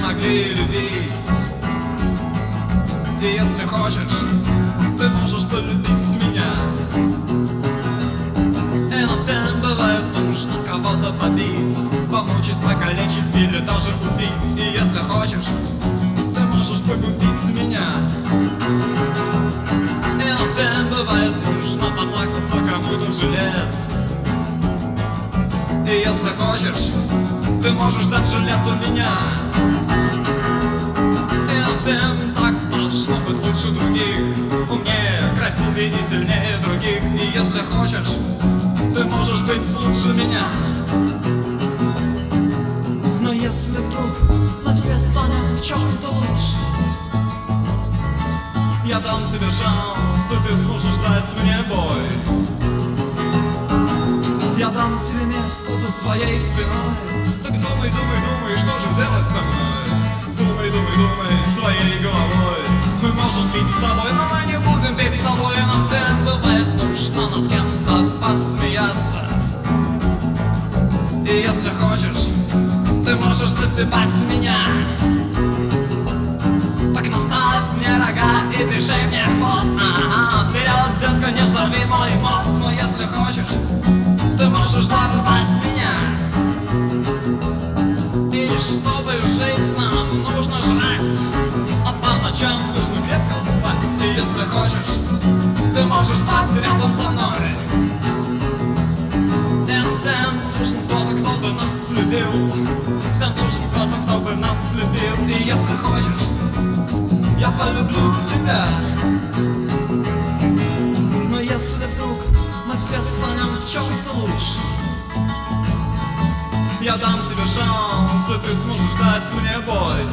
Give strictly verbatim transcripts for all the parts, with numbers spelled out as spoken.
могли любить. И если хочешь, ты можешь полюбить меня. И нам всем бывает нужно кого-то побить, помучить, покалечить или даже убить. И если хочешь, ты можешь погубить меня. И нам всем бывает нужно поплакаться кому-то в жилет. И если хочешь, ты можешь взять жилет у меня. И нам всем так должно быть лучше других, умнее, красивее и сильнее других. И если хочешь, ты можешь быть лучше меня. Но если вдруг мы все станем в чем-то лучше, я дам тебе шанс, и ты сможешь дать мне бой. Я дам тебе место за своей спиной. Так думай, думай, думай, что же делать со мной? Думай, думай, думай своей головой. Мы можем пить с тобой, но мы не будем пить с тобой. Нам всем бывает нужно над кем-то посмеяться. И если хочешь, ты можешь застебать меня. Так наставь мне рога и пришей мне хвост. А-а-а, вперед, детка, не взорви мой мозг. Но если хочешь, ты можешь взорвать меня. И чтобы жить нам нужно жрать, а по ночам нужно крепко спать. И если хочешь, ты можешь спать рядом со мной. Нам всем нужен кто-то, кто бы нас любил. Всем нужен кто-то, кто бы нас любил. И если хочешь, я полюблю тебя. Но если вдруг мы все станем в чем-то лучше, я дам тебе шанс, и ты сможешь дать мне бой.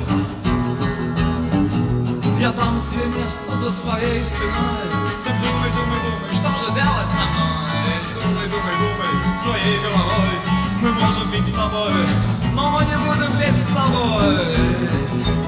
Я дам тебе место за своей спиной. Ты думай, думай, думай, что же делать со мной? Думай, думай, думай своей головой. Мы можем пить с тобой, но мы не будем пить с тобой.